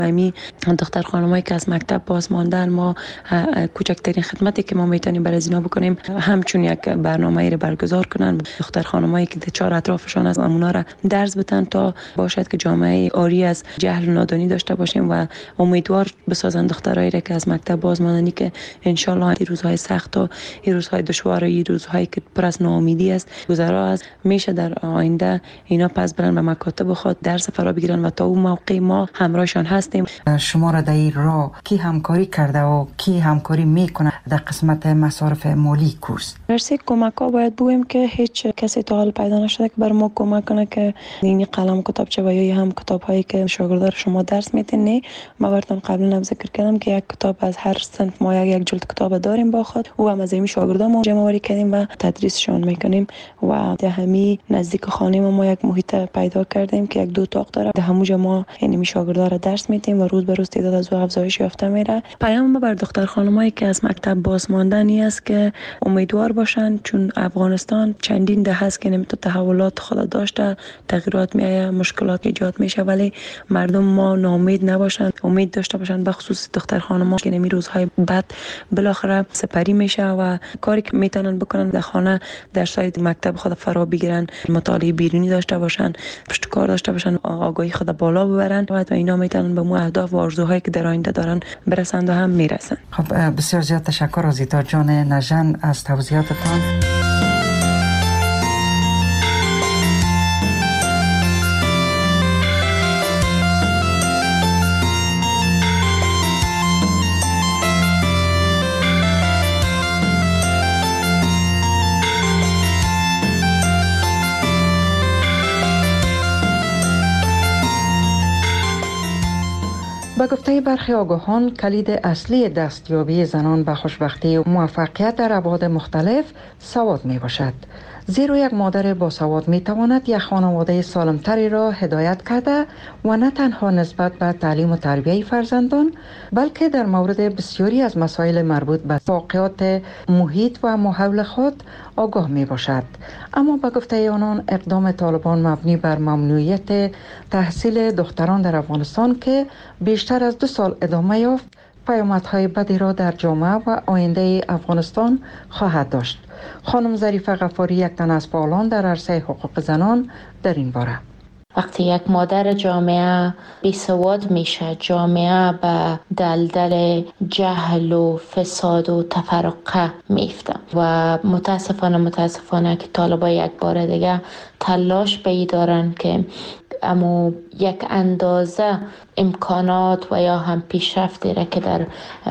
امی دختر خانمایی که از مکتب باز ماندن، ما کوچکترین خدمتی که ما میتونیم برای اینا بکنیم همچون یک برنامه‌ای رو برگزار کنن. دختر خانمایی که چهار اطرافشان از اونا را درس بدن تا باشد که جامعه آری از جهل و نادانی داشته باشیم و امیدوار بسازن دخترایی را که از مکتب باز ماندنی که ان شاء الله این روزهای سخت و این روزهای دشوار و این روزهایی که پر از ناامیدی است گذرا از میشه در آینده اینا پس برن به مکاتب خود درس فرا بگیرن و تا اون موقع ما همراهشان هستیم. شما را در این راه کی همکاری کرده و کی همکاری میکنه در قسمت مصارف مالی کورس؟ درسی کمک ها باید بگویم که هیچ کسی تا حال پیدا نشده که بر ما کمک کنه که این قلم کتابچه و یا هم کتاب هایی که شاگردان شما درس میتین نه. ما براتون قبلا هم ذکر کردم که یک کتاب از هر صنف ما یک جلد کتاب داریم با خود و هم از این شاگردان ما جمع آوری کردیم و تدریسشون میکنیم و در همین نزدیک خانه ما یک محیط پیدا کردیم که یک دو اتاق داره. در همونجا ما یعنی شاگردان را درس میدیم و روز به روز تعداد از افزایش یافته میره. پیام ما بر دختر خانمایی که از مکتب باز ماندنی است که امیدوار باشن، چون افغانستان چندین دهه است که نمیتونه تحولات خود داشته، تغییرات میایه، مشکلات ایجاد میشه، ولی مردم ما ناامید نباشن، امید داشته باشن، به خصوص دختر خانم‌ها که نمی روزهای بعد بالاخره سپری میشه و کاری که میتونن بکنن در خانه درسای مکتب خود فرا بگیرن، مطالعه بیرونی داشته باشن، پشتکار داشته باشن، آگاهی خود بالا ببرن و اینا میتونن به مو اهداف و آرزوهایی که در آینده دارن برسند و هم میرسن. خب بسیار زیاد تشکر آزیتا جان نژن از توضیحاتتان. با گفته برخی آگاهان کلید اصلی دستیابی زنان به خوشبختی و موفقیت در ابعاد مختلف سواد می باشد. زیرا یک مادر با سواد می تواند یک خانواده سالمتری را هدایت کرده و نه تنها نسبت به تعلیم و تربیت فرزندان بلکه در مورد بسیاری از مسائل مربوط به واقعات محیط و ماحول خود آگاه می باشد. اما با گفته آنان اقدام طالبان مبنی بر ممنوعیت تحصیل دختران در افغانستان که بیشتر از 2 سال ادامه یافت پیامدهای بدی را در جامعه و آینده افغانستان خواهد داشت. خانم ظریفه غفاری یک تن از فعالان در عرصه حقوق زنان در این باره: وقتی یک مادر جامعه بی سواد میشه، جامعه به دلدل جهل و فساد و تفرقه میفته و متاسفانه که طالبا یک بار دیگه تلاش به دارن که اما یک اندازه امکانات و یا هم پیشرفتی را که در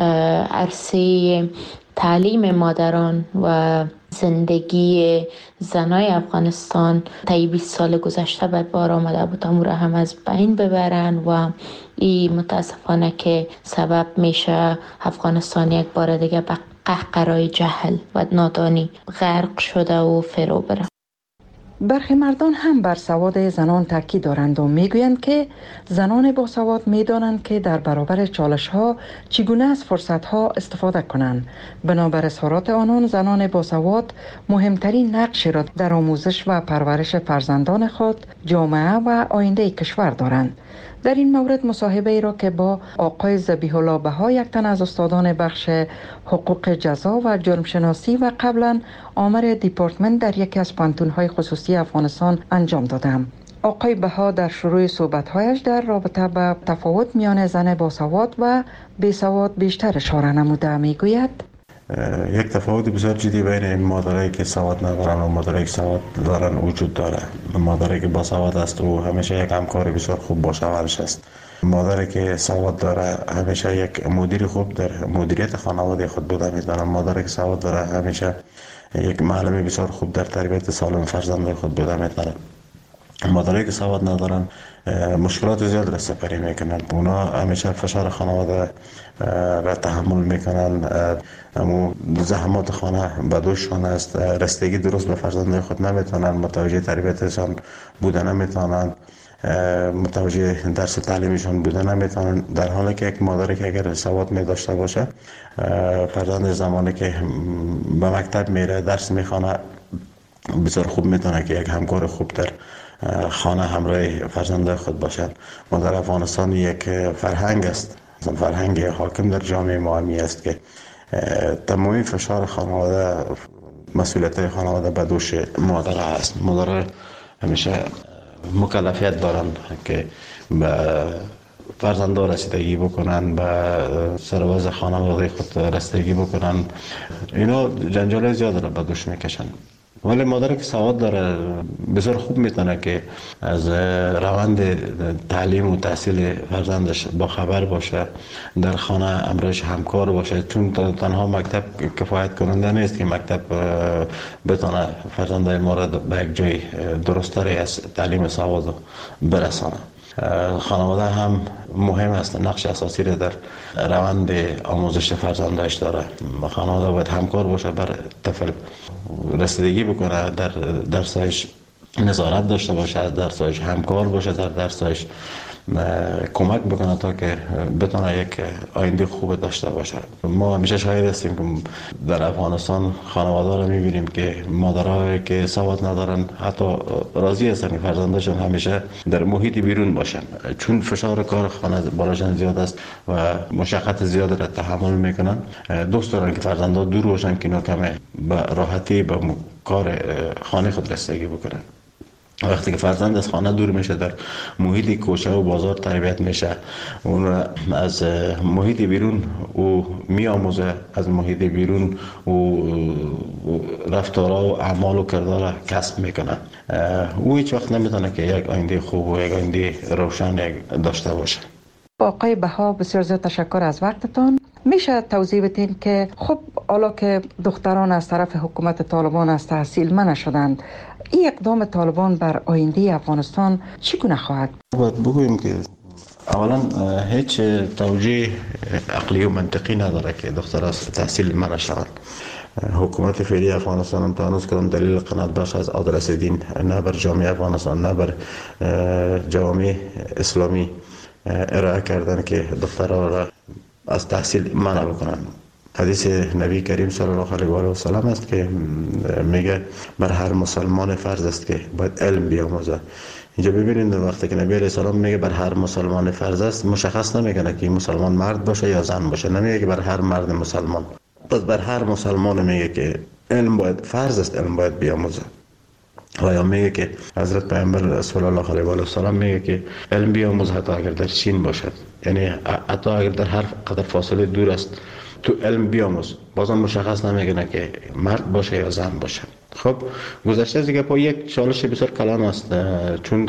عرصه تعلیم مادران و زندگی زنای افغانستان طی 20 سال گذشته به بار آمده بود امور هم از بین ببرن و این متاسفانه که سبب میشه افغانستان یک بار دیگه به قهقرای جهل و نادانی غرق شده و فرو بره. برخی مردان هم بر سواد زنان تاکید دارند و میگویند که زنان با سواد میدانند که در برابر چالش ها چگونه از فرصت ها استفاده کنند. بنابر اظهارات آنان زنان با سواد مهمترین نقشی را در آموزش و پرورش فرزندان خود، جامعه و آینده کشور دارند. در این مورد مصاحبه ای را که با آقای ذبیح الله بها یک تن از استادان بخش حقوق جزا و جرم شناسی و قبلا آمر دیپارتمنت در یکی از پانتون‌های خصوصی افغانستان انجام دادم. آقای بها در شروع صحبت‌هایش در رابطه با تفاوت میان زن باسواد و بیسواد بیشتر اشاره نموده میگوید: یک تفاوت بسیار جدی بین این مادرایی که سواد ندارن و مادرایی که سواد دارن وجود داره. مادری که با سواد است و همیشه یک همکار بسیار خوب با شوهرش است. مادری که سواد داره همیشه یک مدیر خوب در مدیریت خانواده خود بوده میتونه. مادری که سواد داره همیشه یک معلم بسیار خوب در تربیت سالم فرزندان خود بوده میتونه. مادرایی که سواد ندارن مشکلات زیاد را سپری میکنن. اونا همیشه فشار خانواده را تحمل میکنن. اما زحمات خانه به دوششان است. رسیدگی درست به فرزندان خود نمیتونن. متوجه تربیتشان بودن نمیتونن. متوجه درس تعلیمشان بودن نمیتونن. در حالی که یک مادری که اگر سواد می داشته باشه فرزند زمانی که به مکتب میره درس میخونه بسیار خوب میتونه که یک همکار خوب در خانه همراه فرزندان خود باشند. ما در افغانستان یک فرهنگ است، فرهنگ حاکم در جامعه ما است که تمامی فشار خانواده، مسئولیت خانواده به دوش مادر است. مادر همیشه مکلفیت دارند که به فرزندان رسیدگی بکنن، به سرباز خانواده خود رسیدگی بکنن. اینا جنجال زیاد را به دوش میکشن. ولی مادر که سواد داره بسیار خوب میتونه که از روند تعلیم و تحصیل فرزندش با خبر باشه، در خانه امرش همکار باشه، چون تنها مکتب کفایت کننده نیست که مکتب بتونه فرزندای ما را به یک جای درست‌تری از تعلیم سواد برسانه. خانواده هم مهم است، نقش اساسی را در روند آموزش فرزندش داره. خانواده باید همکار باشه، بر طفل رسیدگی بکنه، در درسش نظارت داشته باشه، از درسش همکار باشه، در درسش کمک بکنه تا که بتونه یک آینده خوب داشته باشه. ما همیشه شاهد هستیم که در افغانستان خانواده رو میبینیم که مادرایی که سواد ندارن حتی راضی هستن که فرزندشون همیشه در محیط بیرون باشن، چون فشار کار خانه بالاشان زیاد است و مشقت زیاد را تحمل میکنن. دوست دارن که فرزندان دور باشن که اینا کمه به راحتی به کار خانه خود رسیدگی بکنن. وقتی که فرزند از خانه دور میشه، در محیط کوچه و بازار تربیت میشه، اون از محیط بیرون او میآموزه، از محیط بیرون او رفتارها و اعمال و کردار کسب میکنه. او هیچ وقت نمیتونه که یک آینده خوب و یک آینده روشن داشته باشه. آقای بها، بسیار زیاد تشکر از وقتتان. میشه توضیح بدین که خب حالا که دختران از طرف حکومت طالبان از تحصیل منع شدند، این اقدام طالبان بر آینده افغانستان چگونه خواهد؟ باید بگوییم که اولا هیچ توجیه عقلی و منطقی نداره که دختر از تحصیل منع شوند. حکومت فعلی افغانستان هم تا هنوز کدام دلیل قناعت بخش از عادل دین نه بر جامعه افغانستان نه بر جامعه اسلامی ارائه کردن که دخترها را از تحصیل منع بکنن. حدیث نبی کریم صلی الله علیه و آله و سلم است که میگه بر هر مسلمان فرض است که باید علم بیاموزه. اینجا ببینید وقتی که نبی علیه السلام میگه بر هر مسلمان فرض است، مشخص نمیکنه که مسلمان مرد باشه یا زن باشه، نمیگه که بر هر مرد مسلمان. پس بر هر مسلمان میگه که علم باید فرض است، علم باید بیاموزه. و یا میگه که حضرت پیامبر صلی الله علیه و آله و سلم میگه که علم بیاموز حتی اگر در چین باشد، یعنی حتی اگر در هر قدر فاصله دور است تو علم بیاموز. بازم مشخص نمیکنه که مرد باشه یا زن باشه. خب گذشته از دیگه با یک چالش بسیار کلان است، چون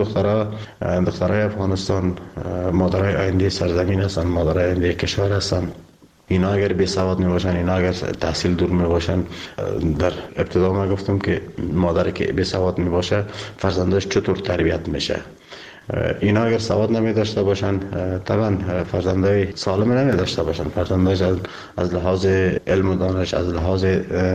دخترای افغانستان مادرای آینده سرزمین هستند، مادرای آینده کشور هستند. اینا اگر بی سواد می باشن، اینا اگر تحصیل دور می باشن، در ابتدا ما گفتم که مادری که بی سواد می باشه فرزندش چطور تربیت میشه. اینا اگر سواد نمی داشته باشن طبعا فرزندای سالم نمی داشته باشن، فرزندش از لحاظ علم و دانش، از لحاظ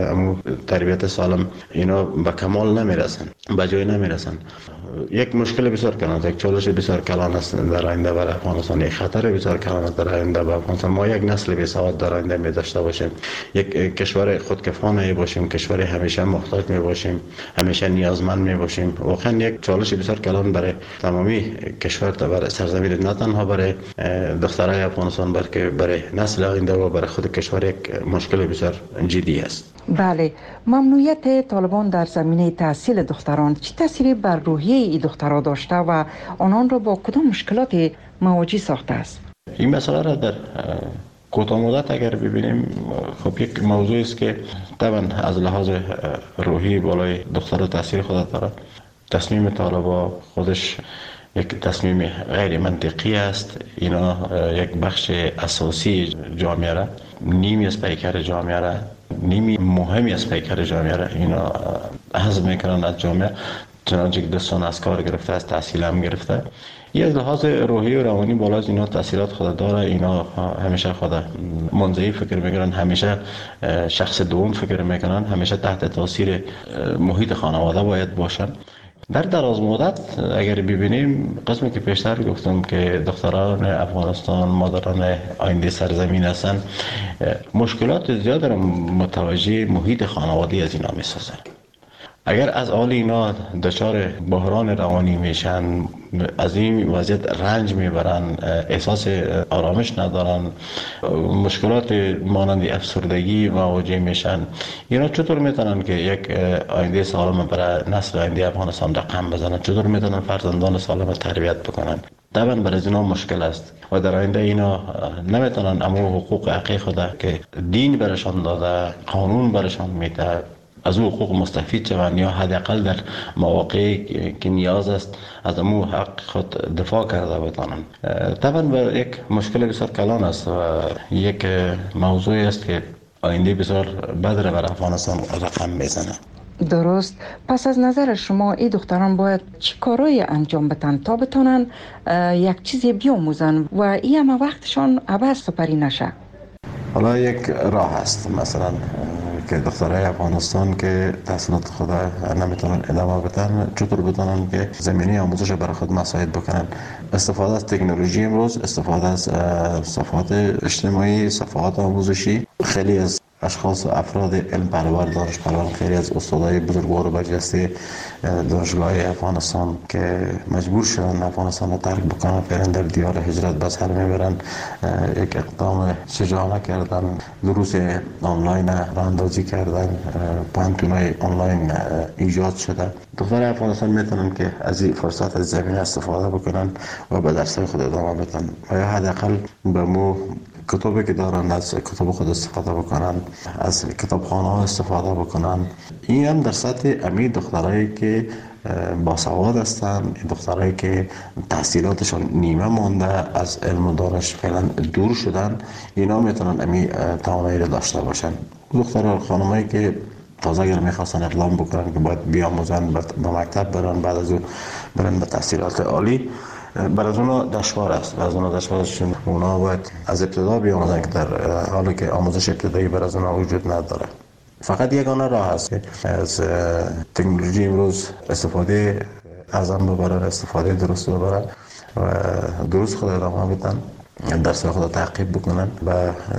تربیت سالم اینا به کمال نمی رسن، به جای نمی رسن. یک مشکل بسیار کلان، یک چالش بسیار کلان است در آینده برای افغانستان، یک خطر بسیار کلان است در آینده برای افغانستان. ما یک نسل بی سواد در آینده می داشته باشیم، یک کشور خودکفا باشیم، کشور همیشه محتاج می باشیم، همیشه نیازمند می باشیم. واقعا یک چالش بسیار کلان برای تمامی کشور، برای سرزمین، نه تنها برای دخترای افغانستان بلکه برای نسل آینده و برای خود کشور یک مشکل بسیار جدی است. بله، ممنوعیت طالبان در زمینه تحصیل دختران چه تأثیری بر روحیه این دخترها داشته و آنان را با کدام مشکلات مواجه ساخته است؟ این مسئله را در کوتاه مدت اگر ببینیم، خب یک موضوع است که طبعا از لحاظ روحی بالای دختر تاثیر خود داره. تصمیم طالبان خودش یک تصمیم غیر منطقی است. اینا یک بخش اساسی جامعه را، نیمی از پیکر جامعه را، نیمی مهمی از پیکر جامعه را اینا حذف میکنن از جامعه، چنانچه که دستان از کار گرفته، از تحصیل هم گرفته. یه از لحاظ روحی و روانی بالا از اینا تاثیرات خود داره. اینا همیشه خود منزوی فکر میکنن، همیشه شخص دوم فکر میکنن، همیشه تحت تاثیر محیط خانواده باید باشن. در دراز مدت اگر ببینیم، قسمی که پیشتر گفتم که دختران افغانستان مادران آینده سرزمین هستند، مشکلات زیاد را متوجه محیط خانوادی از اینا میسازن. اگر از حال اینا دچار بحران روانی میشن، از این وضعیت رنج میبرن، احساس آرامش ندارن، مشکلات مانند افسردگی مواجه میشن، اینا چطور میتونن که یک آینده سالم برای نسل آینده افغانستان رقم بزنن؟ چطور میتونن فرزندان سالم تربیت بکنن؟ طبعا برای اینا مشکل است و در آینده اینا نمیتونن اما حقوق حقیقی خود که دین برشان داده، قانون برشان میده، از او حقوق مستفید شوند یا حداقل در مواقعی که نیاز است از امو حق خود دفاع کرده بتانند. طبعا یک مشکل بسیار کلان است و یک موضوعی است که آینده بسیار بد را بر افغانستان رقم میزنه. درست. پس از نظر شما این دختران باید چی کارایی انجام بدن تا بتونن یک چیزی بیاموزن و این همه وقتشان عبث سپری نشه؟ حالا یک راه است، مثلا که دخترای افغانستان که تحصیلات خود نمیتونن ادامه بدن چطور بتونن که زمینه آموزش برای خود مساعد بکنن. استفاده از تکنولوژی امروز، استفاده از صفحات اجتماعی، صفحات آموزشی، خیلی از اشخاص و افراد علم پرور، دانش پرور، خیلی از استادای بزرگوار و برجسته دانشگاه افغانستان که مجبور شدن افغانستان رو ترک بکنن، برن در دیار هجرت به سر میبرن، یک اقدام شجاعانه کردن، دروس آنلاین راه اندازی کردن، پانتونای آنلاین ایجاد شده. دختر افغانستان میتونن که از این فرصت از زمینه استفاده بکنن و به درسای خود ادامه بدن و یا حداقل به مو کتابی که دارن از کتاب خود استفاده بکنن، از کتابخانه ها استفاده بکنن. این هم در سطح امی دخترایی که باسواد هستن، دخترایی که تحصیلاتشان نیمه مانده، از علم و دانش فعلا دور شدن، اینا میتونن امی توانایی را داشته باشن. دختران خانمایی که تازه اگر میخواستن اقدام بکنن که باید بیاموزن، به مکتب برن، بعد از اون برن به تحصیلات عالی، برای از اونا دشوار است. برای از اونا دشوار است چون اونا باید از ابتدا بیاموزن که در حالی که آموزش ابتدایی برای از اونا وجود نداره. فقط یگانه راه است که از تکنولوژی امروز استفاده ازم ببرن، استفاده درست ببرن و درست خود ادامه بدن، درس خود تعقیب بکنن و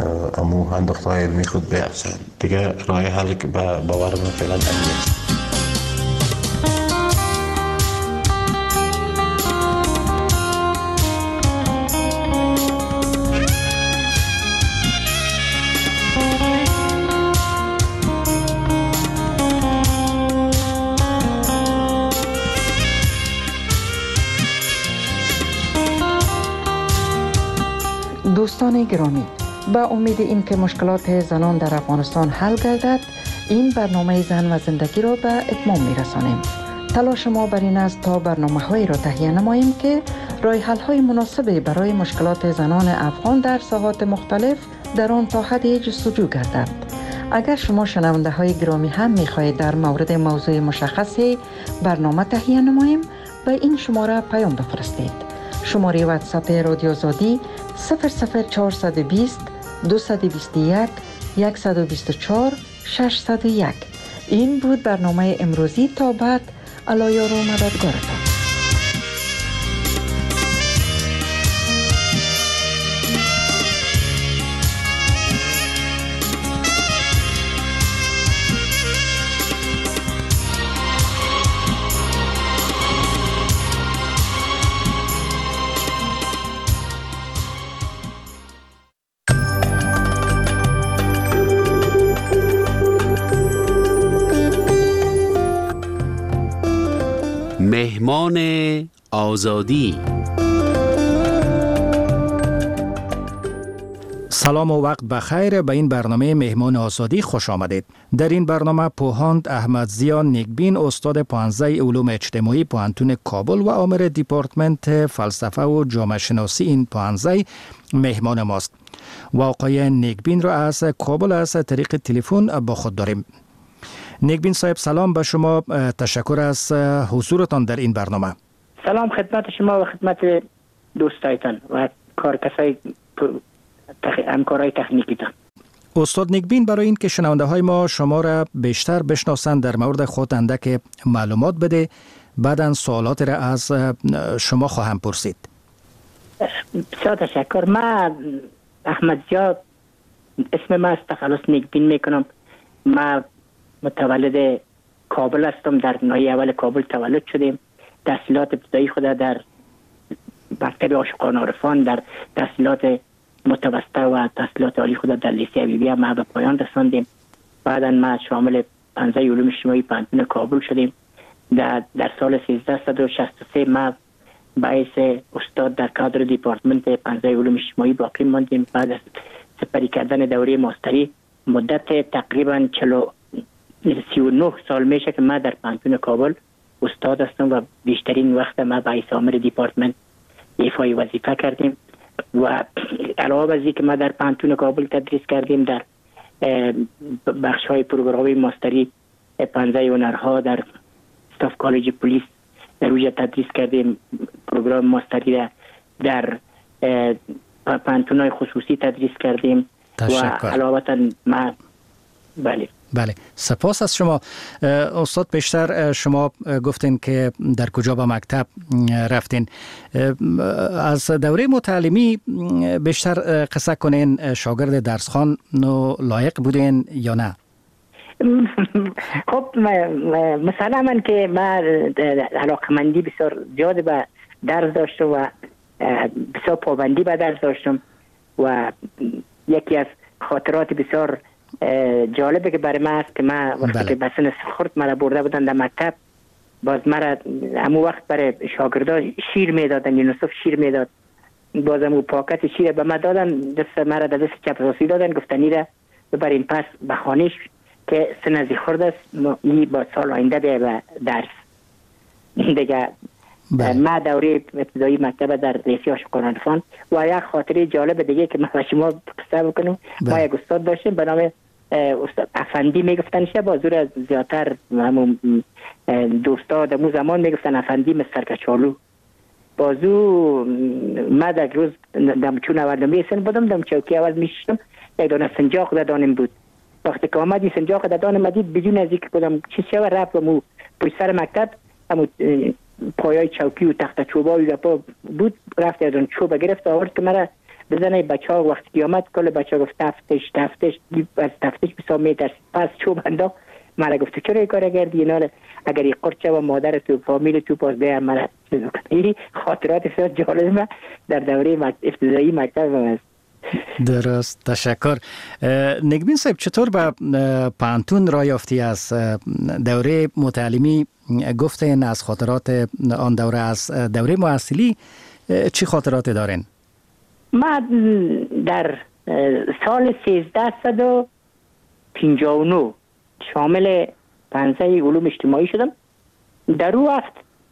امو انداخته‌های علمی خود بیافزن. دیگه راه حل که باور من فعلا همین. دوستان گرامی، با امید این که مشکلات زنان در افغانستان حل گردد، این برنامه زن و زندگی را به اتمام می‌رسانیم. تلاش ما بر این است تا برنامه‌هایی را تهیه نماییم که راه حل‌های مناسبی برای مشکلات زنان افغان در ساحات مختلف در آن تا حدی جستجو گردد. اگر شما شنونده های گرامی هم می‌خواهید در مورد موضوع مشخصی برنامه تهیه نماییم، به این شماره پیام بفرستید. شماره واتساپ رادیو آزادی 00420 221 124 601. این بود برنامه امروزی. تا بعد، الله و مددگارتان. مهمان آزادی. سلام و وقت بخیر. به این برنامه مهمان آزادی خوش آمدید. در این برنامه پوهاند احمد ضیا نیکبین، استاد پانزه علوم اجتماعی پوهنتون کابل و آمر دیپارتمنت فلسفه و جامعه شناسی این پانزه مهمان ماست. و آقای نیکبین را از کابل از طریق تلفن با خود داریم. نیکبین صاحب، سلام به شما. تشکر از حضورتان در این برنامه. سلام خدمت شما و خدمت دوستایتان و کارکسای همکارای تکنیکیتان. استاد نیکبین، برای این که شنونده های ما شما را بیشتر بشناسند در مورد خود اندک معلومات بده، بعداً سوالات را از شما خواهم پرسید. بسیار تشکر. من احمد ضیا اسم من است، تخلص نیکبین میکنم. من متولد کابل هستم. در ناحیه اول کابل تولد شدیم. تحصیلات ابتدایی خود در مکتب عاشقان عارفان، در تحصیلات متوسطه و تحصیلات عالی خود در لیسه حبیبیه ما به پایان رساندیم. بعدا ما شامل پنزه علوم اجتماعی پانتون کابل شدیم. در سال 1363 ما باعث استاد در کادر دیپارتمنت پنزه علوم اجتماعی باقی ماندیم. بعد از سپری کردن دوره ماستری مدت تقریبا 39 سال میشه که ما در پانتون کابل استاد هستم و بیشترین وقت ما باعث آمر دیپارتمنت ایفای وظیفه کردیم. و علاوه از اینکه ما در پانتون کابل تدریس کردیم، در بخش های پروگرامی ماستری پنزه هنرها در استاف کالج پلیس در اوجه تدریس کردیم. پروگرام ماستری در پانتون های خصوصی تدریس کردیم. تشکر. و علاوه ما بله، سپاس از شما استاد. بیشتر شما گفتین که در کجا به مکتب رفتین. از دوره متعلمی بیشتر قصه کنین. شاگرد درسخوان لایق بودین یا نه؟ خب مثلا من که ما علاقمندی بسیار زیاد به درس داشتم و بسیار پابندی به درس داشتم و یکی از خاطرات بسیار جالبه که برای ما است که ما وقتی که به سن خرد مرا برده بودن در مکتب، باز مرا همون وقت برای شاگردا شیر میدادن، یونسف شیر میداد، باز همون پاکت شیر به ما دادن، دست مرا در دست چپ راستی دادن، گفتن ایره ببرین پس به خانهش که سن از خرد است، این با سال آینده بیا به درس دیگه. ما دوره ابتدایی مکتب در لیسه عاشقان عارفان و یک خاطره جالب دیگه که ما شما قصه بکنم. ما یک استاد داشتیم به نام استاد افندی میگفتنش، بازور از زیادتر همون دوستا دمو زمان میگفتن افندی مستر کچالو. بازو ما در روز چون اول میسن بودم دم چوکی اول میشتم، یک دانه سنجاق در دانم بود. وقتی که آمدی سنجاق در دانم دید بدون از اینکه بودم چی شو رفت و مو پشت سر مکتب همون پایای چوکی و تخت چوبایی گپا بود، رفت از اون چوب گرفت آورد که مرا بزنه. بچه ها وقتی که آمد کل بچه ها گفت تفتش از تفتش بسا میترسید، پس چوب انداخت. مرا گفت چرا این کار کردی؟ اینا اگر این قرچه و مادر تو فامیل تو پاس بیا مرا این خاطرات بسیار جالب در دوره ابتدایی مکتب است. درست، تشکر. نگبین صاحب، چطور به پانتون راه یافتی؟ از دوره متعلمی گفتین، از خاطرات آن دوره، از دوره محصلی چی خاطرات دارین؟ ما در سال 1359 شامل پنزه علوم اجتماعی شدم. در اون وقت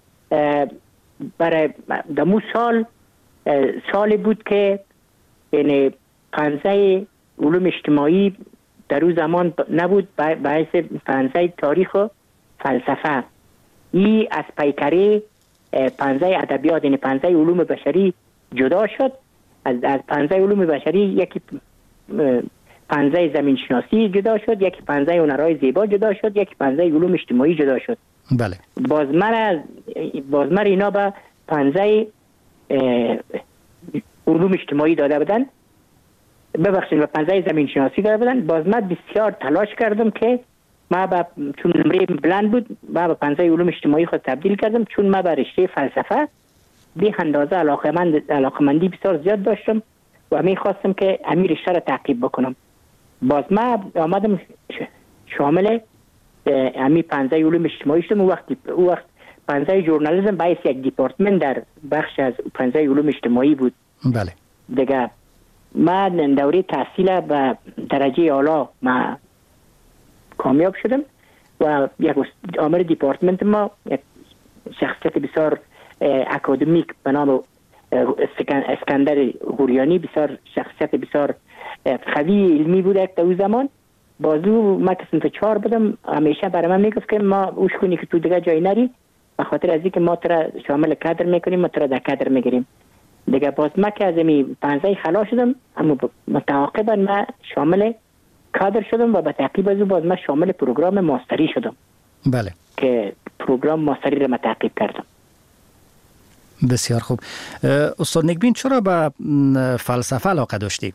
برای دمو سالی بود که یعنی پنزه علوم اجتماعی در اون زمان نبود، باعث پنزه تاریخ و فلسفه. ای از پیکره پنزه ادبیات یعنی پنزه علوم بشری جدا شد. از پنزه علوم بشری یکی پنزه زمین شناسی جدا شد، یکی پنزه هنرهای زیبا جدا شد، یکی پنزه علوم اجتماعی جدا شد. بله. باز من اینا به پنزه علوم اجتماعی داده بودن، ببخشید به پنزه زمین شناسی داده بودن. باز من بسیار تلاش کردم که ما چون نمره بلند بود ما به پنزه علوم اجتماعی خود تبدیل کردم، چون ما به رشته فلسفه به اندازه علاقمندی بسیار زیاد داشتم و می خواستم که همین رشته را تعقیب بکنم. باز ما آمدم شامل همین پنزه علوم اجتماعی شدم. او وقت پنزه ژورنالیسم باعث یک دیپارتمنت در بخش از پنزه علوم اجتماعی بود. بله. دیگه ما دوره تحصیل به درجه اعلی ما کامیاب شدم و یک آمر دیپارتمنت ما یک شخصیت بسیار اکادمیک به نام اسکندر غوریانی، بسیار شخصیت بسیار قوی علمی بود در اون زمان. بازو ما که صنف 4 بودم، همیشه برای من میگفت که ما اوش کنی که تو دیگه جای نری، به خاطر از اینکه ما ترا شامل کادر میکنیم، ما ترا در کادر میگیریم دیگه. باز ما که از این پنزه خلاص شدم، اما متعاقبا ما شامل کادر شدم و به تعقیب از باز ما شامل پروگرام ماستری شدم. بله. که پروگرام ماستری رو تعقیب کردم. بسیار خوب. استاد نگبین، چرا به فلسفه علاقه داشتی؟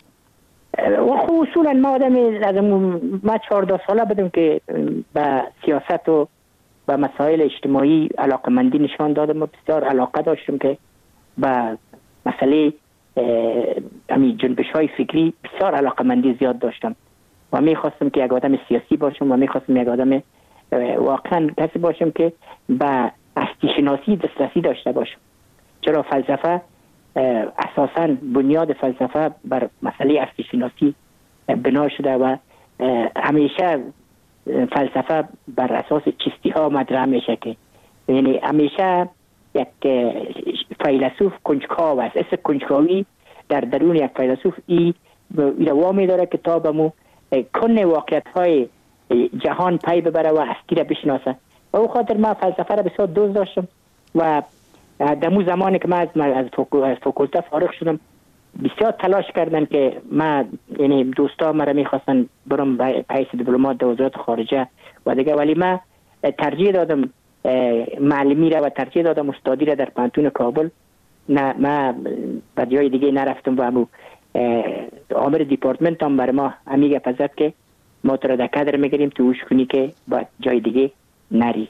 اصولا ما آدم ما 14 ساله بودم که به سیاست و و مسائل اجتماعی علاقمندی نشان دادم و بسیار علاقه داشتم که با مسئله همین جنبش های فکری بسیار علاقمندی زیاد داشتم و میخواستم که یک آدم سیاسی باشم و میخواستم یک آدم واقعا کسی باشم که به هستی شناسی دسترسی داشته باشم، چرا فلسفه اساساً بنیاد فلسفه بر مسئله هستی شناسی بنا شده و همیشه فلسفه بر اساس چیستی ها مطرح میشه که یعنی همیشه یک فیلسوف کنجکاو است. اسم کنجکاوی در درون یک فیلسوف ای وامی داره که تا به مو کن واقعیت های جهان پی ببره و هستی را بشناسه و او خاطر من فلسفه را بسیار دوست داشتم و دمو زمانی که من از فاکولته فارغ شدم بسیار تلاش کردن که من یعنی دوستا مرا میخواستن برم به حیث دیپلمات در وزارت خارجه و دیگه، ولی من ترجیح دادم معلمی را و ترجیح دادم استادی را در پانتون کابل. نه من به جای دیگه نرفتم و امو آمر دیپارتمنت هم برای ما همیگه پزد که ما تو را در کادر میگیریم تو اوش کنی که با جای دیگه نری.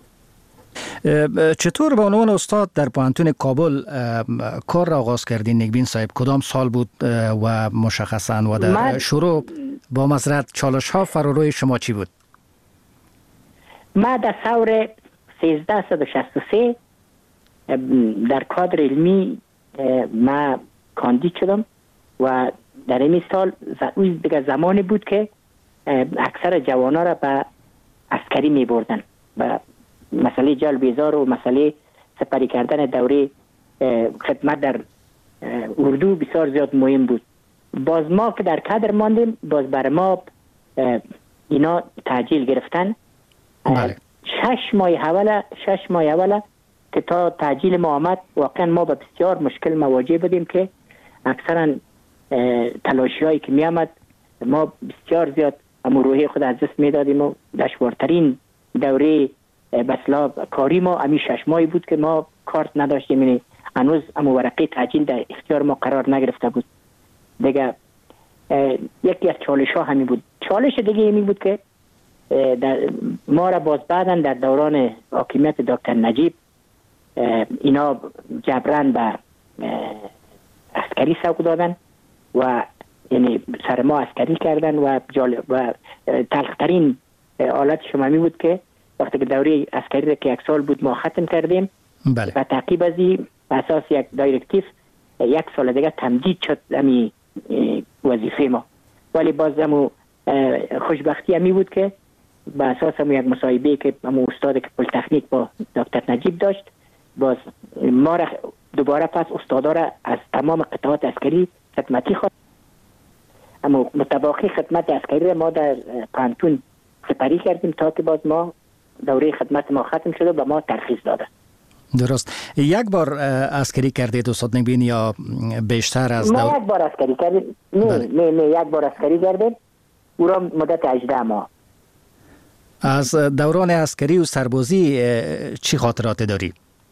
چطور به عنوان استاد در پانتون کابل کار را آغاز کردین نیکبین صاحب؟ کدام سال بود و مشخصاً و در شروع با مزرعت چالش ها فراروی شما چی بود؟ ما در سال 1363 در کادر علمی ما کاندید شدم و در این سال دیگه زمانی بود که اکثر جوانا را به عسکری می بردن و مسئله جلب بیزار و مسئله سپری کردن دوره خدمت در اردو بسیار زیاد مهم بود. باز ما که در کادر ماندیم باز بر ما اینا تعجیل گرفتن. 6 ماه اوله که تا تعجیل ما آمد واقعا ما به بسیار مشکل مواجه بودیم که اکثرا تلاشی هایی که می آمد ما بسیار زیاد امو روحی خود از دست می دادیم و دشوارترین دوره بسلا کاری ما امی 6 ماهی بود که ما کارت نداشتیم، یعنی هنوز امو ورقه تعجیل در اختیار ما قرار نگرفته بود دیگه. یکی از چالش ها همین بود. چالش دیگه این بود که ما را باز بعداً در دوران حاکمیت دکتر نجیب اینا جبران به عسکری سوق دادن و یعنی سر ما عسکری کردن و تلخترین حالت شما می بود که وقتی که دوره عسکری را که 1 سال بود ما ختم کردیم بله. و تعقیب از این اساس یک دایرکتیو 1 سال دیگه تمدید شد امی وظیفه ما، ولی باز همو خوشبختی همی بود که با اساس همو یک مصاحبه که همو استاد که پلیتکنیک با دکتر نجیب داشت باز ما را دوباره پس استادا را از تمام قطعات عسکری خدمتی خواست. اما متباقی خدمت عسکری ما در پانتون سپری کردیم تا که باز ما دوره خدمت ما ختم شده و ما ترخیص داده. درست. یک بار عسکری کردید استاد نیکبین یا بیشتر از ما یک بار عسکری کردیم؟ نه یک بار عسکری کردیم او را مدت 18 ماه. از دوران عسکری و سربازی چی خاطرات داری؟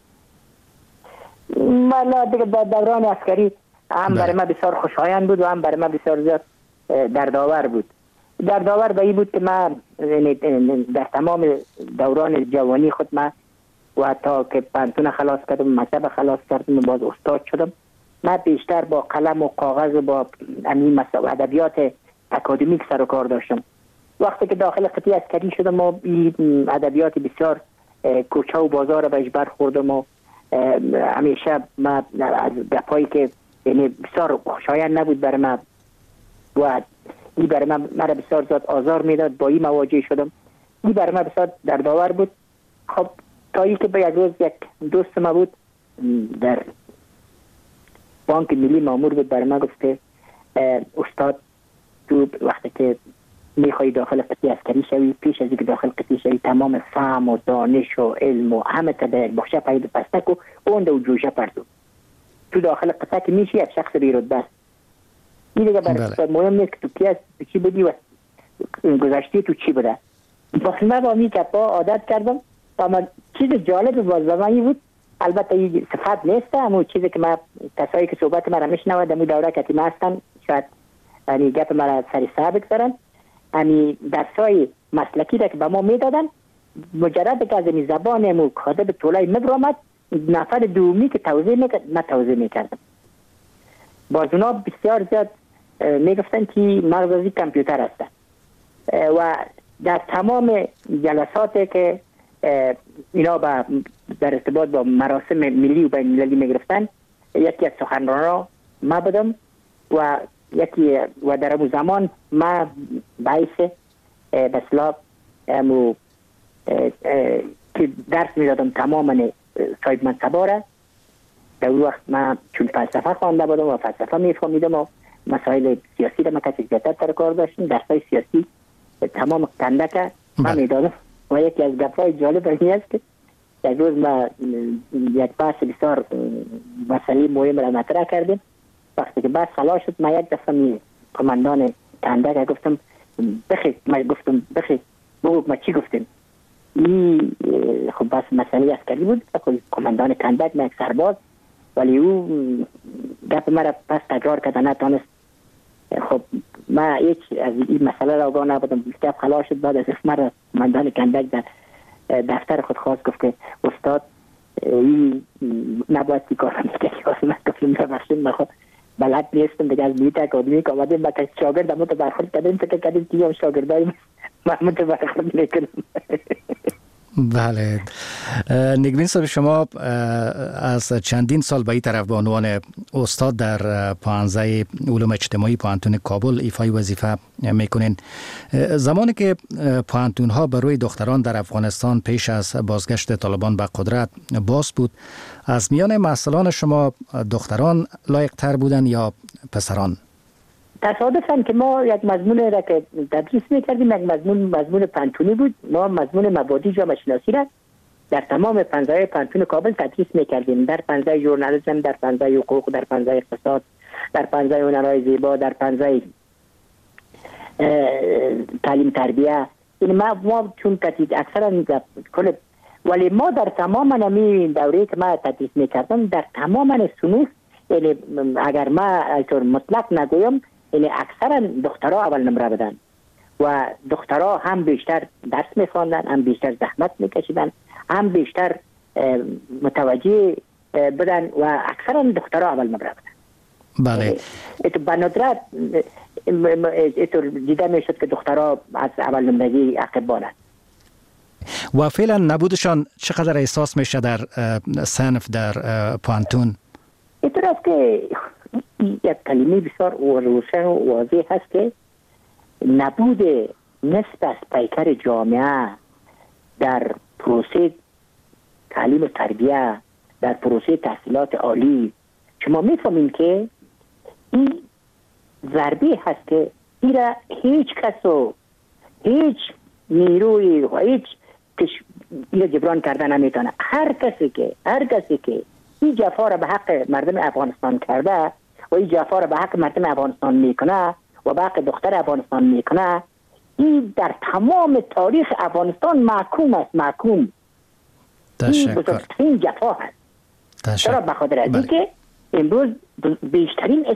والا دیگه دوران عسکری هم برای ما بسیار خوشایند بود و هم برای ما بسیار زیاد دردآور بود. دردآور به این بود که من در تمام دوران جوانی خود من و تا که پانتون خلاص کردم مکتب خلاص کردم و باز استاد شدم من بیشتر با قلم و کاغذ و با ادبیات اکادمیک سر و کار داشتم. وقتی که داخل قطعه عسکری شدم و ادبیات بسیار کوچه و بازار بهش برخوردم و همیشه من از گپایی که یعنی بسیار خوشایند نبود برای من و این برای من مرا بسیار زیاد آزار میداد، با این مواجه شدم. این برای من بسیار دردآور بود. خب تا ای که به یک روز یک دوست ما بود در بانک ملی مامور بود برای من گفته استاد تو وقتی که میخوایی داخل قطعه عسکری شوی پیش از اینکه داخل قطعه شوی تمام فهم و دانش و علم و همه تا در بخشه پاید پستک و اونده و جوشه پردو تو داخل قطعه که میشی یک شخص بیرتبه است. این دیگه برای مهم نیست که تو چی بودی و گذشتی تو چی بوده. من با می کپا عادت کردم اما چیز جالب باز به من بود، البته این صفت نیست اما چیزی که من کسایی که صحبت من را میشنوند در دوره کتیمه هستن شاید یعنی گپ مرا سر صحبت بگذارن. یعنی درسای مسلکی را که به ما میدادن مجرد که از این زبانم کاتب طولای مبرامد نفر دومی که توضیح میکرد من توضیح میکردم. باز اونا بسیار زیاد میگفتن که مغزی کامپیوتر هستن و در تمام جلساتی که اینا در ارتباط با مراسم ملی و بین المللی میگرفتن یکی از سخنرانان ما بودم و یکی و در اون زمان ما باعث بسلا که درس میدادم تماما صاحب منصبا را. در اون وقت من چون فلسفه خوانده بودم و فلسفه میفهمیدم و مسائل سیاسی را ما کسی زیادتر تر کار داشتیم، درسای سیاسی تمام کندک ما میدادم. و یکی از گپ‌های جالب این است که یک روز ما یک بحث بسیار مسئله مهم را مطرح کردیم. وقتی که بحث خلاص شد ما یک دفعه کماندان کندک گفتم بخی بگو ما چی گفتیم. این خب بس مسئله عسکری بود. کماندان کندک ما یک سرباز ولی او گپ مرا پس تکرار کرد نتانست. خب ما هیچ از این مسئله را آگاه نبودم. گپ خلاص شد. بعد از مرا کماندان کندک در دفتر خود خواست گفت که استاد این نباید تی کار میکرد. من گفتم ببخشید من خود بلد نیستم دیگه از میت اکادمی که آمدیم با کسی شاگرد همون تو برخورد کردیم فکر کردیم که هم شاگردای من همون تو برخورد میکنم. بله نگبین صاحب، شما از چندین سال به این طرف به عنوان استاد در پانزه علوم اجتماعی پوهنتون کابل ایفای وظیفه میکنین. زمانی که پوهنتون ها برای دختران در افغانستان پیش از بازگشت طالبان به قدرت باز بود، از میان محصلان شما دختران لایق تر بودن یا پسران؟ تصادفاً که ما یک مضمون را که تدریس میکردیم یک مضمون پانتونی بود. ما مضمون مبادی جامعه شناسی را در تمام پنجه پانتون کابل تدریس میکردیم، در پنجه ژورنالیسم، در پنجه حقوق، در پنجه اقتصاد، در پنجه هنرهای زیبا، در پنجه تعلیم تربیه. این ما چون کتید اکثرا کل ولی ما در تمام نمی دوره که ما تدریس میکردم در تمام صنوف، یعنی اگر ما اینطور مطلق نگویم یعنی اکثرا دخترها اول نمره بدن و دخترها هم بیشتر درس میخواندن، هم بیشتر زحمت میکشیدن، هم بیشتر متوجه بدن و اکثرا دخترها اول نمره بدن. بله. ایتو به ندرت ایتو دیده میشد که دخترها از اول نمرگی عقب بانند. و فعلا نبودشان چقدر احساس میشه در صنف در پوهنتون؟ اینطور است که یک کلمه بسیار روشن و واضح هست که نبود نصف از پیکر جامعه در پروسه تعلیم و تربیه، در پروسه تحصیلات عالی، شما میفهمین که این ضربه هست که این را هیچ کس و هیچ نیروی و هیچ این جبران کردن نمیتونه. هر کسی که این جفا را به حق مردم افغانستان کرده و این جفا را به حق مردم افغانستان میکنه و به حق دختر افغانستان میکنه، این در تمام تاریخ افغانستان محکوم است. محکوم. این بزرگترین جفا هست. چرا؟ بخاطر از اینکه امروز بیشترین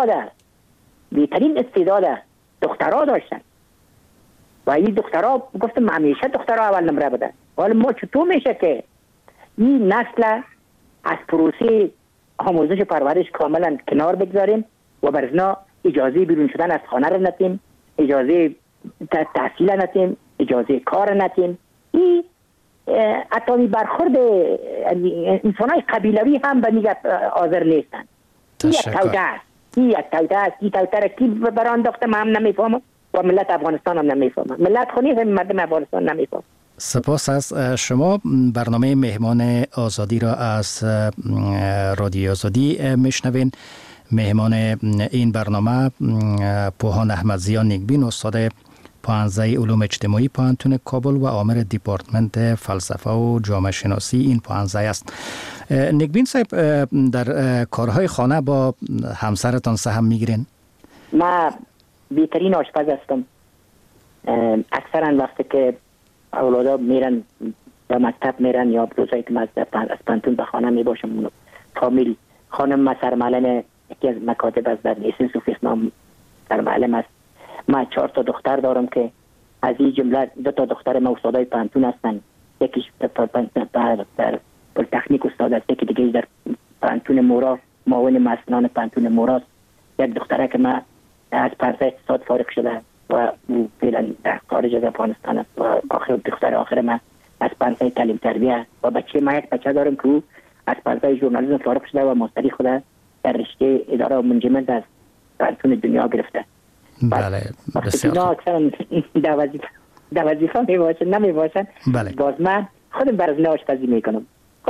استعداد دخترها داشتن و این دخترها گفتم همیشه دخترها اول نمره بدن. ولی ما چطور میشه که این نسل از پروسه آموزش و پرورش کاملا کنار بگذاریم و برزنا اجازه بیرون شدن از خانه را نتیم، اجازه تحصیل نتیم، اجازه کار نتیم. این حتی برخورد انسانای قبیلوی هم به نیگه حاضر نیستن. این یک توده است. این توده را کی برانداخته من هم نمیفهمم و ملت افغانستان هم نمیفهمم. ملت خونی هم مردم افغانستان نمیفهمم. سپاس از شما. برنامه مهمان آزادی را از رادیو آزادی میشنوین. مهمان این برنامه پوهان احمدزیا نیکبین، استاد پانزه علوم اجتماعی پوهنتون کابل و آمر دیپارتمنت فلسفه و جامعه شناسی این پوهنزه است. نیکبین صاحب، در کارهای خانه با همسرتان سهم میگیرین؟ من بهترین آشپز هستم. اکثرا وقتی که اولادا میرن به مکتب میرن یا روزایی که من از پانتون به خانه میباشم، فامیل خانم ما سرمعلم یکی از مکاتب از در لیسنس و فیسنام سرمعلم است. من 4 تا دختر دارم که از این جمله 2 تا دختر ما استادای پانتون هستن یکیش در پلیتکنیک استاد است، یکی دیگه در پانتون مورا معاون مسئولان پانتون مورا، یک دختره که ما از پرسه اقتصاد فارغ شده و فعلا در خارج از افغانستان است و دختر آخر من از پرسه تعلیم تربیه و بچه ما یک بچه دارم که او از پرسه ژورنالیسم فارغ شده و ماستری خود در رشته اداره و منجمنت از پانتون دنیا گرفته. بله بسیار خوب. در وظیفه می باشن نمی باشن. بله. باز من خودم برای آشپزی میکنم.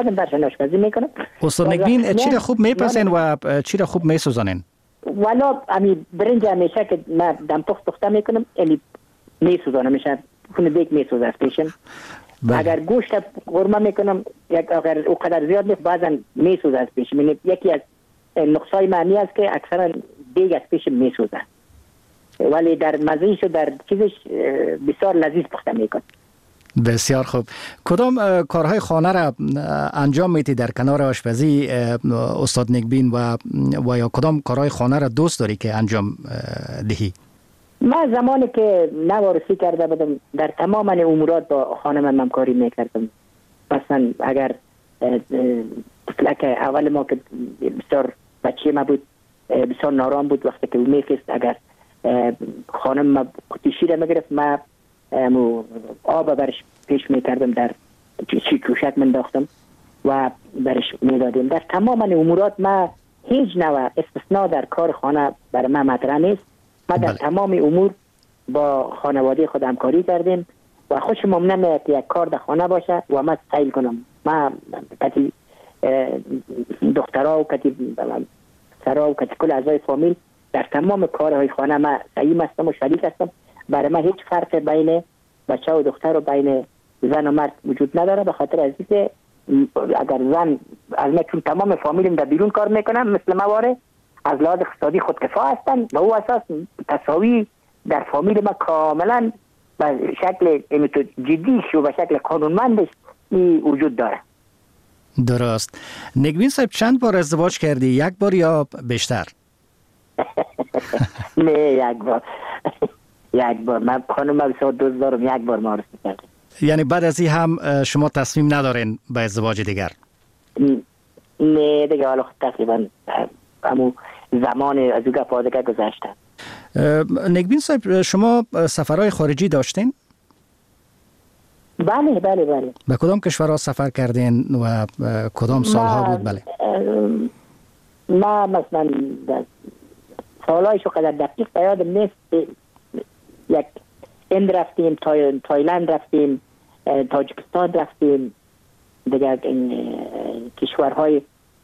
استاد نگبین چی را خوب میپسین و چی را خوب میسوزانین؟ والا امی برنج همیشه که من دم پخته میکنم الی میسوزانم، میشه خونه دیگ میسوزه از پیشم. اگر گوشت قورمه میکنم اگر او قدر زیاد نیست بعضا میسوزه از پیشم. یکی از نقصای معنی است که اکثرا دیگ از پیشم میسوزه، ولی در مزهش و در چیزش بسیار لذیذ پخته میکنم. بسیار خوب. کدام کارهای خانه را انجام میتی در کنار آشپزی استاد نگبین و یا کدام کارهای خانه را دوست داری که انجام دهی؟ من زمانی که نوارسی کرده بودم در تمام امورات با خانم همکاری میکردم. مثلا اگر طفلک اول ما که بسیار بچه ما بود بسیار نارام بود، وقتی که او میفست اگر خانم ما قطی شیر میگرفت ما آب برش پیش میکردم، در کوشک منداختم و برش میدادیم. در تمام امورات ما هیچ نوع استثناء در کار خانه برای ما مطرح نیست. ما در تمام امور با خانواده خود همکاری کردیم و خوشم نمیاد که یک کار در خانه باشه و ما سیل کنم. ما کتی دخترها و کتی سرها و کتی کل اعضای فامیل در تمام کارهای خانه ما سعیم هستم و شریک هستم. برای من هیچ فرق بین بچه و دختر و بین زن و مرد وجود نداره، به خاطر از اینکه اگر زن از ما چون تمام فامیلم در بیرون کار میکنم مثل مواره از لحاظ اقتصادی خودکفا هستن و او اساس تساوی در فامیل ما کاملا به شکل جدیش و به شکل قانونمندش وجود داره. درست. نگبین صاحب چند بار ازدواج کردی؟ یک بار یا بیشتر؟ نه یک بار. من خانم بسیار دوست دارم، یک بار معرفی کردم. یعنی بعد از این هم شما تصمیم ندارین به ازدواج دیگر؟ نه دیگه حالا تقریبا همو زمان از او گفادگه گذاشته. نگبین صاحب شما سفرهای خارجی داشتین؟ بله. به کدام کشورها سفر کردین و کدام سالها بود؟ بله ما مثلا سالهایشو قدر دقیق یادم نیست. یک هند رفتیم، تایلند رفتیم، تاجیکستان رفتیم، دیگر کشورهای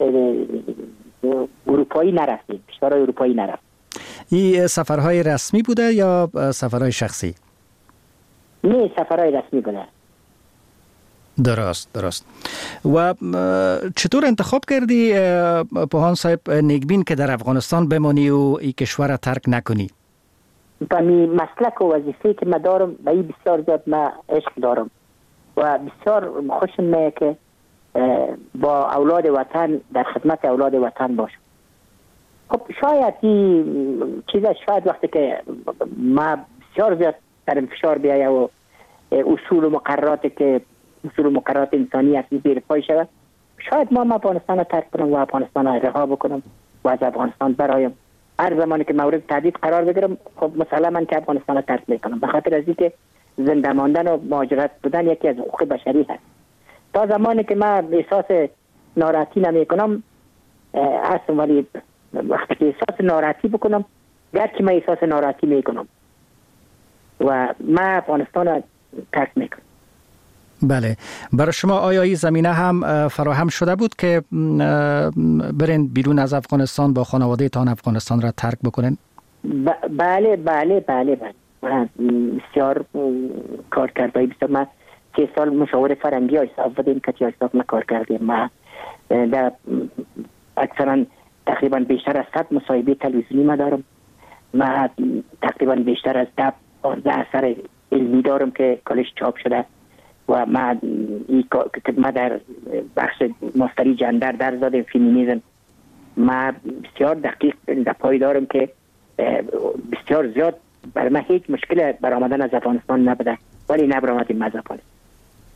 اروپایی نرفتیم. این سفرهای رسمی بوده یا سفرهای شخصی؟ نه سفرهای رسمی بوده. درست. و چطور انتخاب کردی پوهان صاحب نگبین که در افغانستان بمانی و این کشور را ترک نکنی؟ با می مسلک و وظیفه که ما دارم به این بسیار زیاد ما عشق دارم و بسیار خوشم میاد که با اولاد وطن در خدمت اولاد وطن باشم. خب شاید این چیزا شاید وقتی که ما بسیار زیاد در فشار بیایه و اصول و مقررات انسانی هستی زیر پای شود، شاید ما افغانستان را ترک کنم و افغانستان را رها بکنم و از افغانستان برایم. هر زمانی که مورد تهدید قرار بگیرم خب مسلما که افغانستان را ترک میکنم، به خاطر از اینکه زنده ماندن و مهاجرت بودن یکی از حقوق بشری هست. تا زمانی که من احساس ناراحتی نمیکنم هستم، ولی وقتی که احساس ناراحتی بکنم گرچه من احساس ناراحتی میکنم و من افغانستان را ترک میکنم. بله. برای شما آیا این زمینه هم فراهم شده بود که برین بیرون از افغانستان با خانواده تان افغانستان را ترک بکنین؟ بله. من بسیار کار کرده. بسیار من 3 سال مشاور فرنگی حساب بودیم که حساب ما کار کردیم. ما در اکثرا تقریبا بیشتر از 100 مصاحبه تلویزیونی ما دارم. ما تقریبا بیشتر از 10 اثر علمی دارم که کالش چاپ شده و ما در بخش ماستری جندر در زدم فیمینیزم. ما بسیار دقیق در پای دارم که بسیار زیاد برای ما هیچ مشکل برآمدن از افغانستان نبوده، ولی نبرآمدیم از افغانستان.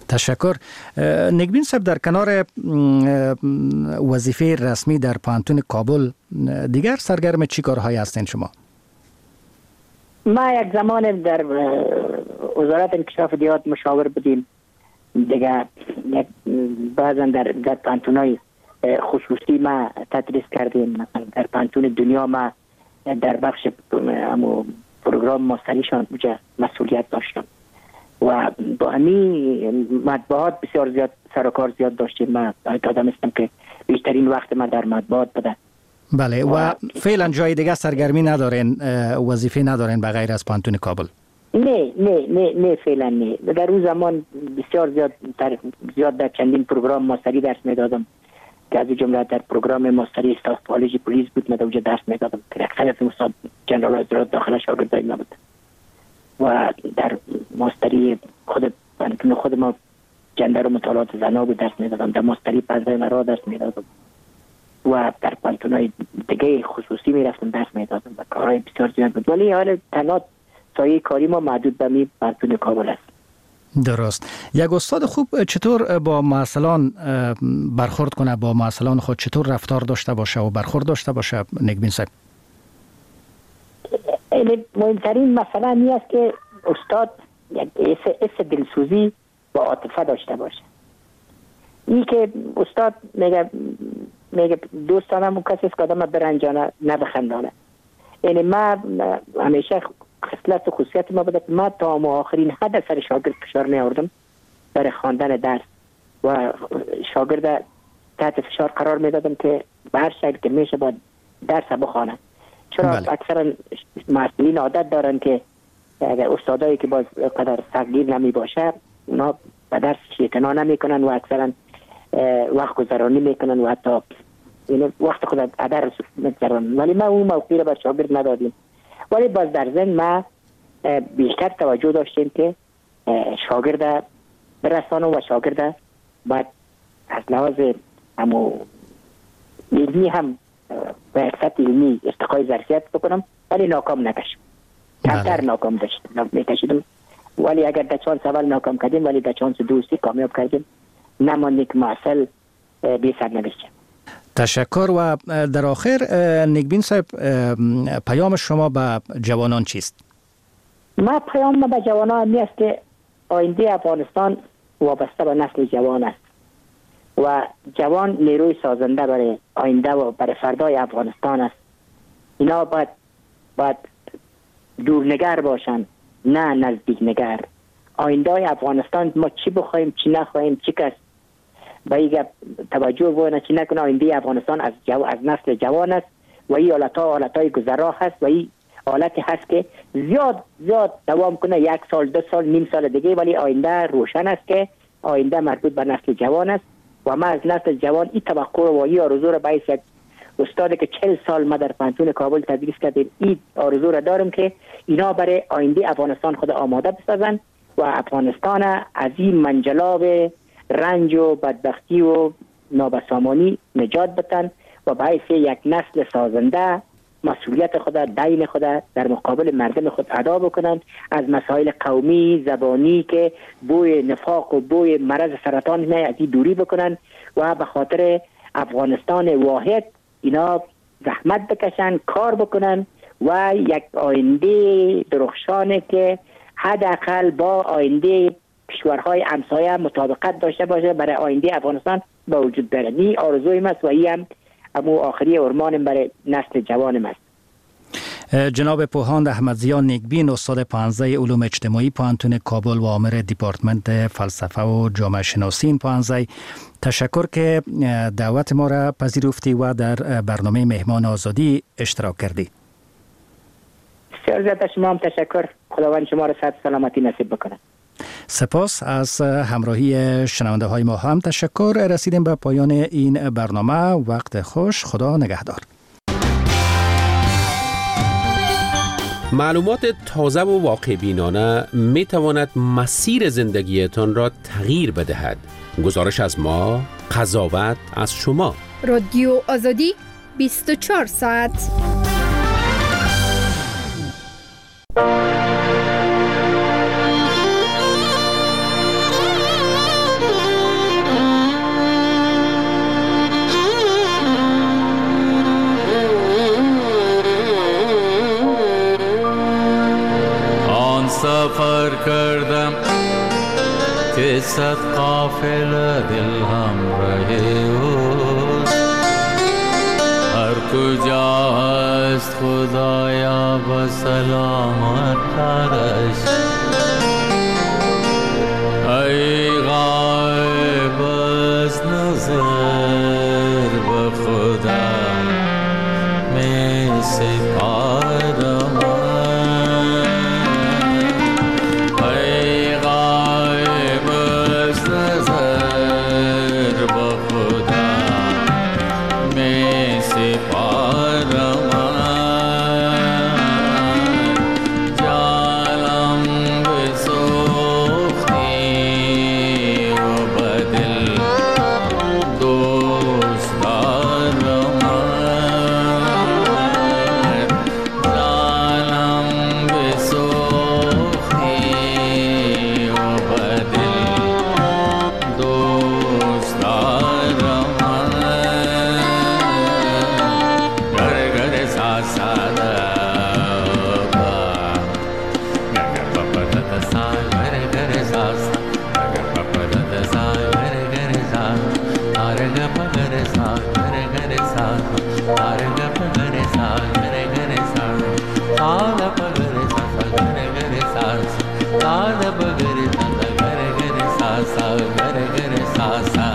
تشکر. نگبین صاحب، در کنار وظیفه رسمی در پانتون کابل دیگر سرگرم چی کارهایی هستین شما؟ ما یک زمان در وزارت انکشاف دیات مشاور بودیم دیگه. بعضا در پانتونای خصوصی ما تدریس کردیم. مثلا در پانتون دنیا ما در بخش پروگرام ماستریشان مسئولیت داشتم و با همین مطبوعات بسیار زیاد سرکار زیاد داشتیم. من آدم هستم که بیشترین وقت من در مطبوعات بوده. بله. و فعلا جای دیگه سرگرمی ندارین، وظیفه ندارین به غیر از پانتون کابل؟ نه فعلا نه. در اون زمان بسیار زیاد در چندین پروگرام ماستری درس میدادم که از جمله در پروگرام ماستری استاف کالج پلیس بود. من اونجا درس میدادم که اکثریت استاد جنرال اجرات داخل شاگردای ما بود و در ماستری خود ما جندر و مطالعات زنا بود درس میدادم. در ماستری پنزه مرا درس میدادم و در پانتونای دیگه خصوصی میرفتم درس میدادم و کارهای بسیار زیاد بود. ولی حالا تنها سایه کاری ما محدود به می پانتون کابل است. درست. یک استاد خوب چطور با معلمان برخورد کنه، با معلمان خود چطور رفتار داشته باشه و برخورد داشته باشه نگبین صاحب؟ مهمترین مسئله این است که استاد یک حس دلسوزی با عاطفه داشته باشه. این که استاد میگه دوستانم کسی است که آدم برنجانه نه بخندانه. یعنی ما همیشه خصلت و خصوصیت ما بوده که ما تا آخرین حد سر شاگرد فشار نیاوردم برای خواندن درس و شاگرد تحت فشار قرار میدادم که به هر شکل که میشه باید درس بخوانه. چرا اکثرا مسئولین عادت دارن که استادایی که باز قدر سختگیر نمی باشه اونا به درس اعتنا نمی کنن و اکثرا وقت گذرانی میکنن و حتی وقت خود ادر میگذرن. ولی ما اون موقعی رو بر شاگرد ندادیم. ولی باز در ذهن ما بیشتر توجه داشتیم که شاگرد برسانه و شاگرد باید از لحاظ علمی هم به اقصد علمی ارتقای ظرفیت بکنم ولی ناکام نکشم. کمتر ناکام میکشیدم ولی اگر در چانس اول ناکام کردیم ولی در چانس دوستی کامیاب کردیم. نمانده که معسل بی سر نبیشه. تشکر. و در آخر نگبین صاحب، پیام شما به جوانان چیست؟ ما پیام به جوانان نیست که آینده افغانستان وابسته به نسل جوان است و جوان نیروی سازنده برای آینده و برای فردای افغانستان است. اینا باید دورنگر باشن نه نزدیک نگر. آینده افغانستان ما چی بخوایم چی نخواهیم چی کس با این توجه باید چی نکنه. آینده افغانستان از نسل جوان است و این حالتهای گذرا هست و این حالتی هست که زیاد دوام کنه 1 سال 2 سال نیم سال دیگه ولی آینده روشن است که آینده مربوط به نسل جوان است و ما از نسل جوان این توقع و این آرزو را باید یک استادی که 40 سال ما در پانتون کابل تدریس کردیم این آرزو را دارم که اینا برای آینده افغانستان خود آماده بسازن و افغانستان از این منجلاب رنج و بدبختی و نابسامانی نجات بدن و باعث یک نسل سازنده مسئولیت خود دین خود در مقابل مردم خود ادا بکنند. از مسائل قومی زبانی که بوی نفاق و بوی مرض سرطان نه از این دوری بکنند و به خاطر افغانستان واحد اینا زحمت بکشن کار بکنن و یک آینده درخشانه که حداقل با آینده کشورهای همسایه مطابقت داشته باشه برای آینده افغانستان با وجود بیاره. این آرزوی است و این هم آخری ارمان برای نسل جوان است. جناب پوهاند احمدزیا نیکبین، استاد پانزه علوم اجتماعی پانتون کابل و عامل دیپارتمنت فلسفه و جامعه شناسی این پانزه، تشکر که دعوت ما را پذیرفتی و در برنامه مهمان آزادی اشتراک کردی. بسیار زیاد شما هم تشکر. خداوند شما را صحت سلامتی نصیب بکنه. سپاس از همراهی شنونده های ما هم تشکر. رسیدیم به پایان این برنامه. وقت خوش. خدا نگهدار. معلومات تازه و واقع بینانه می تواند مسیر زندگیتان را تغییر بدهد. گزارش از ما، قضاوت از شما. رادیو آزادی 24 ساعت. سفر کردم که صد قافله دل همراه اوست. هر کجا هست خدایا به سلامت ترش. ای غایب از نظر به خدا می سپارم. ای غایب از نظر به خدا می سپارم. جانم بسوختی و بدل دوست دارم. جانم بسوختی و بدل دوست دارم. گر گر سا سا دا با گر پا دا دا سا گر گر سا سا گر پا دا دا سا گر گر سا آر گ پا گر سا گر گر سا آر گ پا گر سا گر گر سا آ دا پا گر سا گر گر سا آ دا پا گر سا گر گر سا گر گر سا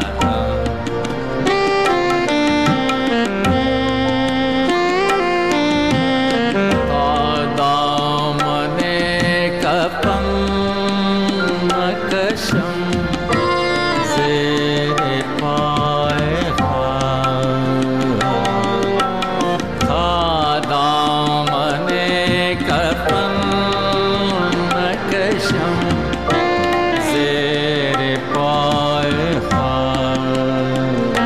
دامن کفن مکشم زیر پای خواهد. دامن کفن مکشم زیر پای خواهد.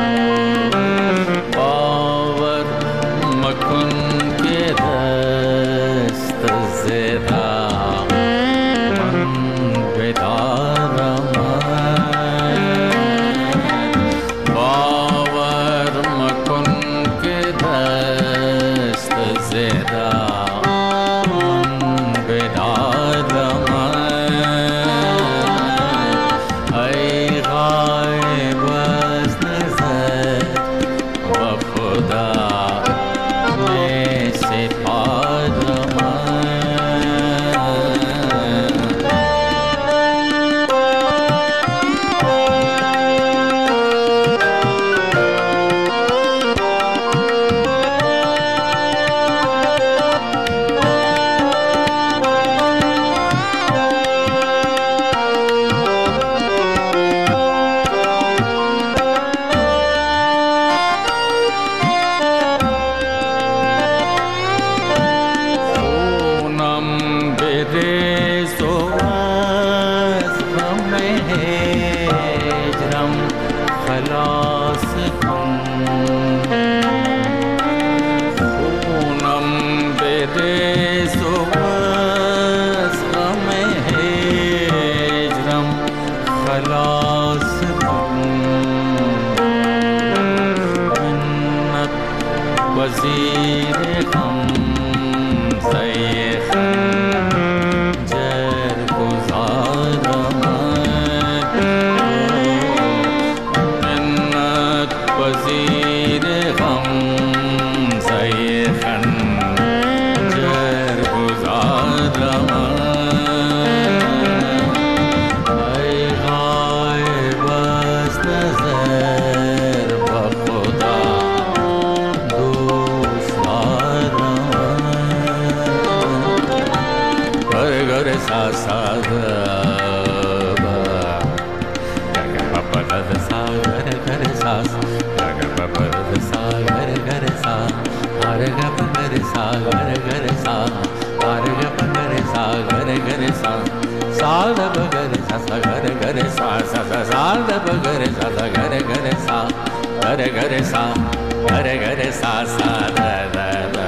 باور مکن که دست زدا من بدارم. باور مکن که دست زدا من بدارم. ای غایب از نظر و خدا می سپارم. خونم بریز و از غم هجرم خلاص کن. خونم بریز و از غم هجرم خلاص کن. منت وزیر غم زیخ جر گزارم. منت وزیر غم زیخن جر گزارم. ای غایب از نظر به خدا دوست دارم. گر گر سا سا دا با گر پا پا دا دا سا گر گر سا گر پا پا دا دا سا گر گر سا آر گ پا گر سا گر گر سا آر گ پا گر سا گر گر سا سا دا با گر سا گر گر سا سا سا دا با گر سا گر گر سا گر گر سا گر گر سا دا دا